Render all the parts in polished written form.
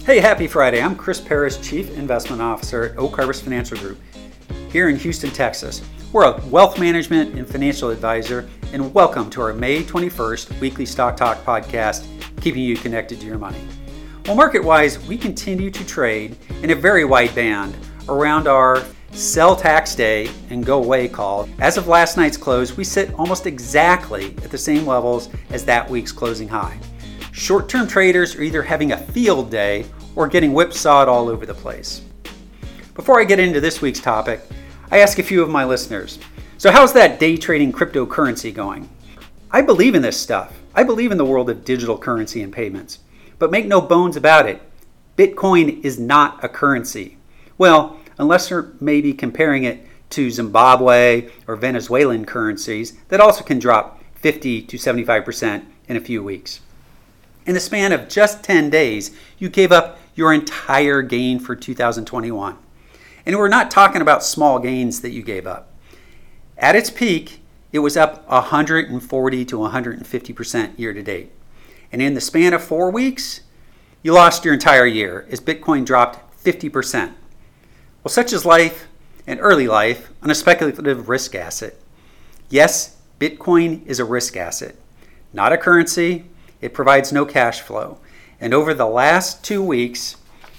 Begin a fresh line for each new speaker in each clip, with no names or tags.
Hey, happy Friday. I'm Chris Paris, Chief Investment Officer at Oak Harvest Financial Group here in Houston, Texas. We're a wealth management and financial advisor, and welcome to our May 21st weekly Stock Talk podcast, keeping you connected to your money. Well, market-wise, we continue to trade in a very wide band around our sell tax day and go away call. As of last night's close, we sit almost exactly at the same levels as that week's closing high. Short-term traders are either having a field day or getting whipsawed all over the place. Before I get into this week's topic, I ask a few of my listeners, so how's that day trading cryptocurrency going? I believe in this stuff. I believe in the world of digital currency and payments. But make no bones about it, Bitcoin is not a currency. Well, unless you're maybe comparing it to Zimbabwe or Venezuelan currencies that also can drop 50 to 75% in a few weeks. In the span of just 10 days, you gave up your entire gain for 2021. And we're not talking about small gains that you gave up. At its peak, it was up 140 to 150% year to date. And in the span of 4 weeks, you lost your entire year as Bitcoin dropped 50%. Well, such is life and early life on a speculative risk asset. Yes, Bitcoin is a risk asset, not a currency. It provides no cash flow. And over the last 2 weeks,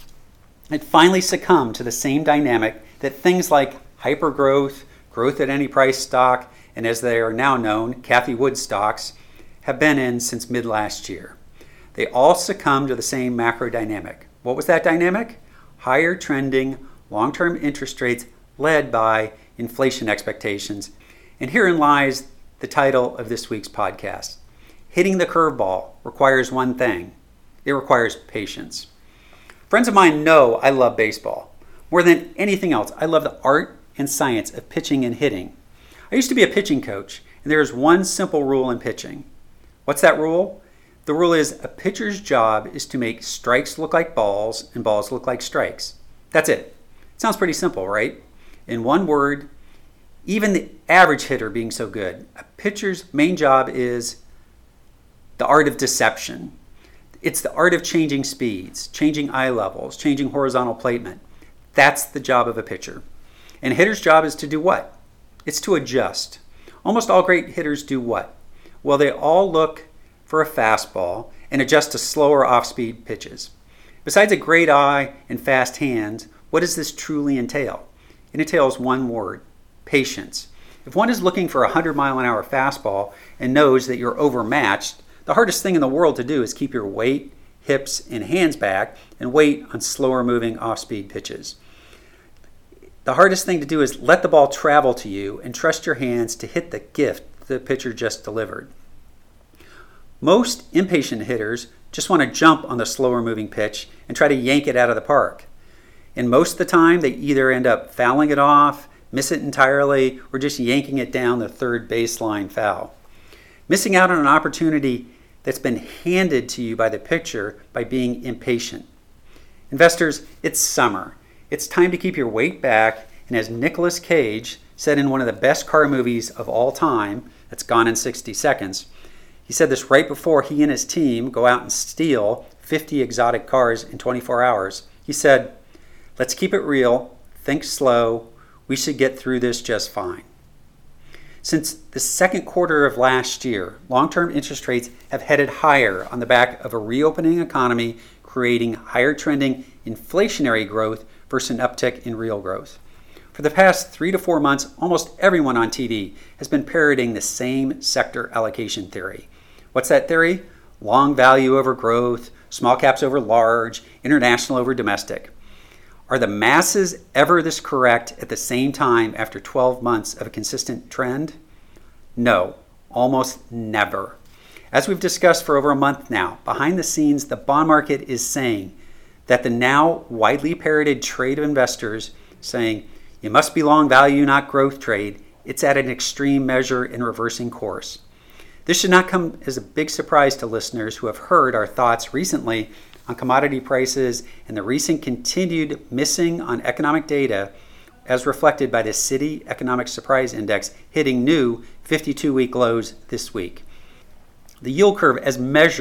it finally succumbed to the same dynamic that things like hypergrowth, growth at any price stock, and as they are now known, Cathie Wood stocks, have been in since mid last year. They all succumbed to the same macro dynamic. What was that dynamic? Higher trending long-term interest rates led by inflation expectations. And herein lies the title of this week's podcast. Hitting the curveball requires one thing. It requires patience. Friends of mine know I love baseball. More than anything else, I love the art and science of pitching and hitting. I used to be a pitching coach, and there is one simple rule in pitching. What's that rule? The rule is a pitcher's job is to make strikes look like balls and balls look like strikes. That's it. It sounds pretty simple, right? In one word, even the average hitter being so good, a pitcher's main job is the art of deception. It's the art of changing speeds, changing eye levels, changing horizontal placement. That's the job of a pitcher. And a hitter's job is to do what? It's to adjust. Almost all great hitters do what? Well, they all look for a fastball and adjust to slower off-speed pitches. Besides a great eye and fast hands, what does this truly entail? It entails one word: patience. If one is looking for a 100-mile-an-hour fastball and knows that you're overmatched, the hardest thing in the world to do is keep your weight, hips, and hands back and wait on slower moving off-speed pitches. The hardest thing to do is let the ball travel to you and trust your hands to hit the gift the pitcher just delivered. Most impatient hitters just want to jump on the slower moving pitch and try to yank it out of the park. And most of the time, they either end up fouling it off, miss it entirely, or just yanking it down the third baseline foul. Missing out on an opportunity that's been handed to you by the pitcher by being impatient. Investors, it's summer. It's time to keep your weight back, and as Nicolas Cage said in one of the best car movies of all time, that's Gone in 60 Seconds, he said this right before he and his team go out and steal 50 exotic cars in 24 hours. He said, "Let's keep it real, think slow, we should get through this just fine." Since the second quarter of last year, long-term interest rates have headed higher on the back of a reopening economy, creating higher trending inflationary growth versus an uptick in real growth. For the past 3 to 4 months, almost everyone on TV has been parroting the same sector allocation theory. What's that theory? Long value over growth, small caps over large, international over domestic. Are the masses ever this correct at the same time after 12 months of a consistent trend? No, almost never. As we've discussed for over a month now, behind the scenes, the bond market is saying that the now widely parroted trade of investors saying, you must be long value, not growth trade, it's at an extreme measure in reversing course. This should not come as a big surprise to listeners who have heard our thoughts recently on commodity prices and the recent continued missing on economic data as reflected by the Citi Economic Surprise Index hitting new 52-week lows this week. The yield curve as measured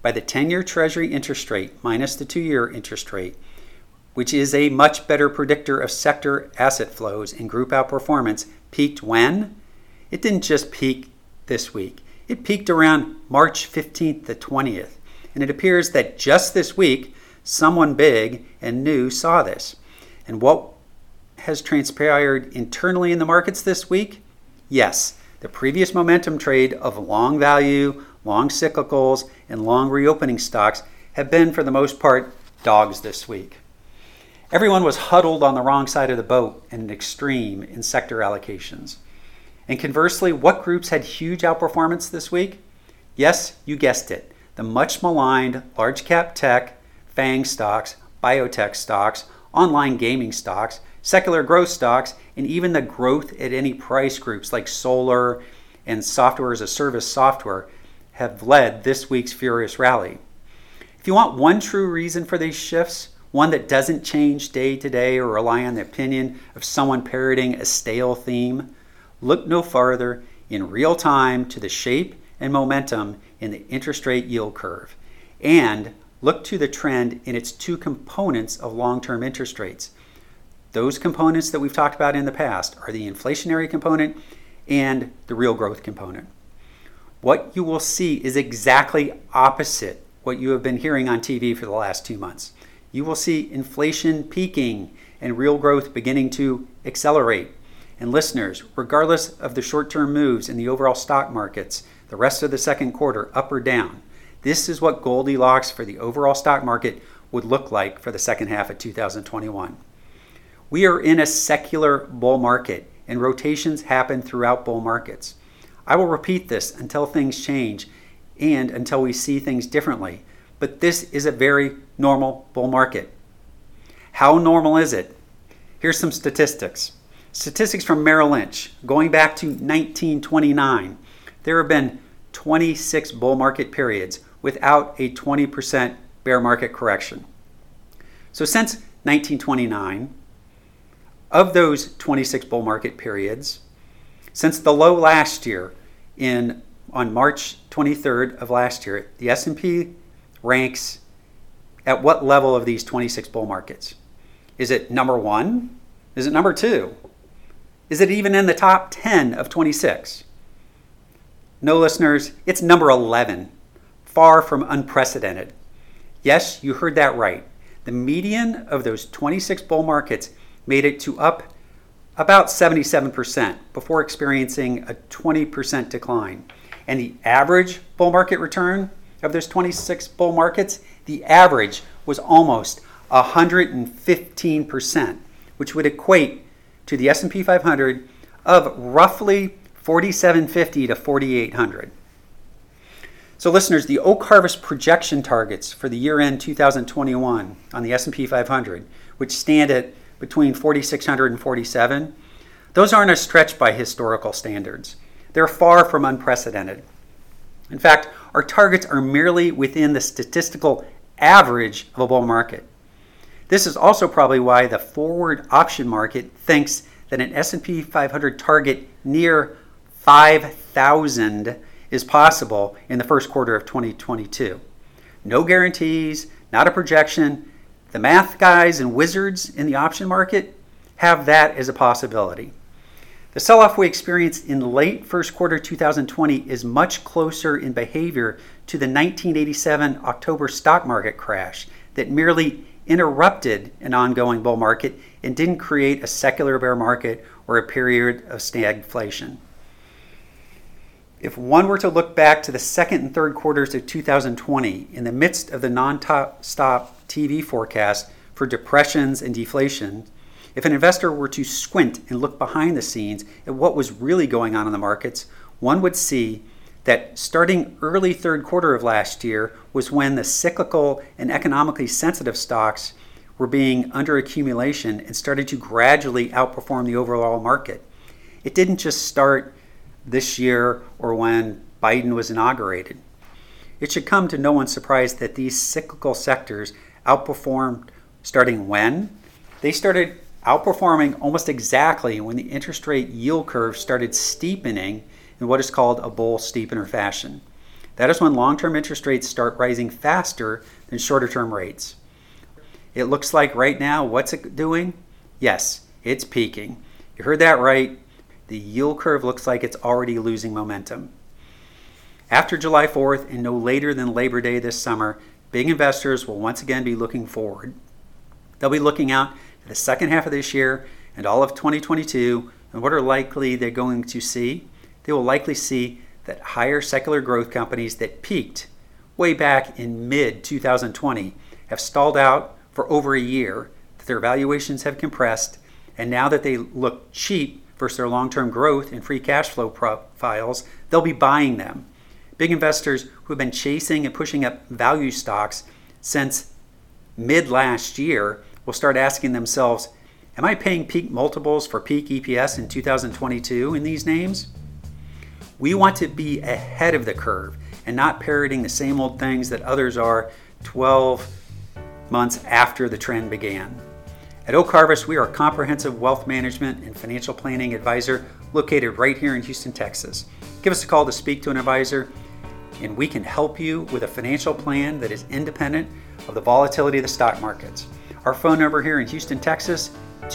by the 10-year Treasury interest rate minus the 2-year interest rate, which is a much better predictor of sector asset flows and group outperformance, peaked when? It didn't just peak this week. It peaked around March 15th to 20th. And it appears that just this week, someone big and new saw this. And what has transpired internally in the markets this week? Yes, the previous momentum trade of long value, long cyclicals, and long reopening stocks have been, for the most part, dogs this week. Everyone was huddled on the wrong side of the boat and an extreme in sector allocations. And conversely, what groups had huge outperformance this week? Yes, you guessed it. The much maligned large cap tech, FANG stocks, biotech stocks, online gaming stocks, secular growth stocks, and even the growth at any price groups like solar and software as a service software have led this week's furious rally. If you want one true reason for these shifts, one that doesn't change day to day or rely on the opinion of someone parroting a stale theme, look no farther in real time to the shape and momentum in the interest rate yield curve, and look to the trend in its two components of long-term interest rates. Those components that we've talked about in the past are the inflationary component and the real growth component. What you will see is exactly opposite what you have been hearing on TV for the last 2 months. You will see inflation peaking and real growth beginning to accelerate. And listeners, regardless of the short-term moves in the overall stock markets, the rest of the second quarter, up or down, this is what Goldilocks for the overall stock market would look like for the second half of 2021. We are in a secular bull market, and rotations happen throughout bull markets. I will repeat this until things change and until we see things differently, but this is a very normal bull market. How normal is it? Here's some statistics. Statistics from Merrill Lynch, going back to 1929. There have been 26 bull market periods without a 20% bear market correction. So since 1929, of those 26 bull market periods, since the low last year on March 23rd of last year, the S&P ranks at what level of these 26 bull markets? Is it number 1? Is it number 2? Is it even in the top 10 of 26? No, listeners, it's number 11, far from unprecedented. Yes, you heard that right. The median of those 26 bull markets made it to up about 77% before experiencing a 20% decline. And the average bull market return of those 26 bull markets, the average was almost 115%, which would equate to the S&P 500 of roughly 4,750 to 4,800. So listeners, the Oak Harvest projection targets for the year-end 2021 on the S&P 500, which stand at between 4,600 and 47, those aren't a stretch by historical standards. They're far from unprecedented. In fact, our targets are merely within the statistical average of a bull market. This is also probably why the forward option market thinks that an S&P 500 target near 5,000 is possible in the first quarter of 2022. No guarantees, not a projection. The math guys and wizards in the option market have that as a possibility. The sell-off we experienced in late first quarter 2020 is much closer in behavior to the 1987 October stock market crash that merely interrupted an ongoing bull market and didn't create a secular bear market or a period of stagflation. If one were to look back to the second and third quarters of 2020 in the midst of the non-stop TV forecast for depressions and deflation, if an investor were to squint and look behind the scenes at what was really going on in the markets, one would see that starting early third quarter of last year was when the cyclical and economically sensitive stocks were being under accumulation and started to gradually outperform the overall market. It didn't just start this year or when Biden was inaugurated. It should come to no one's surprise that these cyclical sectors outperformed starting when? They started outperforming almost exactly when the interest rate yield curve started steepening in what is called a bull steepener fashion. That is when long-term interest rates start rising faster than shorter-term rates. It looks like right now, what's it doing? Yes, it's peaking. You heard that right. The yield curve looks like it's already losing momentum. After July 4th and no later than Labor Day this summer, big investors will once again be looking forward. They'll be looking out at the second half of this year and all of 2022, and what are likely they're going to see? They will likely see that higher secular growth companies that peaked way back in mid-2020 have stalled out for over a year, that their valuations have compressed, and now that they look cheap versus their long-term growth and free cash flow profiles, they'll be buying them. Big investors who have been chasing and pushing up value stocks since mid last year will start asking themselves, am I paying peak multiples for peak EPS in 2022 in these names? We want to be ahead of the curve and not parroting the same old things that others are 12 months after the trend began. At Oak Harvest, we are a comprehensive wealth management and financial planning advisor located right here in Houston, Texas. Give us a call to speak to an advisor, and we can help you with a financial plan that is independent of the volatility of the stock markets. Our phone number here in Houston, Texas,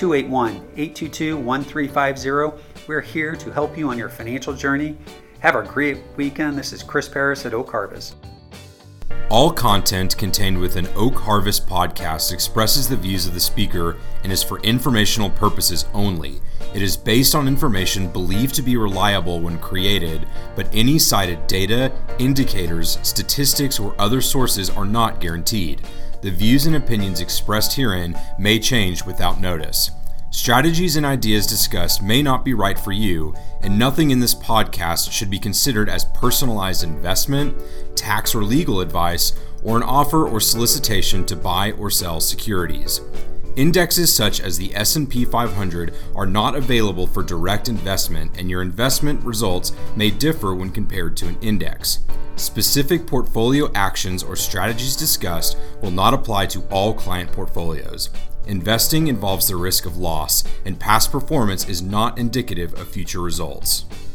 281-822-1350. We're here to help you on your financial journey. Have a great weekend. This is Chris Paris at Oak Harvest.
All content contained within Oak Harvest podcast expresses the views of the speaker and is for informational purposes only. It is based on information believed to be reliable when created, but any cited data, indicators, statistics, or other sources are not guaranteed. The views and opinions expressed herein may change without notice. Strategies and ideas discussed may not be right for you, and nothing in this podcast should be considered as personalized investment, tax or legal advice, or an offer or solicitation to buy or sell securities. Indexes such as the S&P 500 are not available for direct investment, and your investment results may differ when compared to an index. Specific portfolio actions or strategies discussed will not apply to all client portfolios. Investing involves the risk of loss, and past performance is not indicative of future results.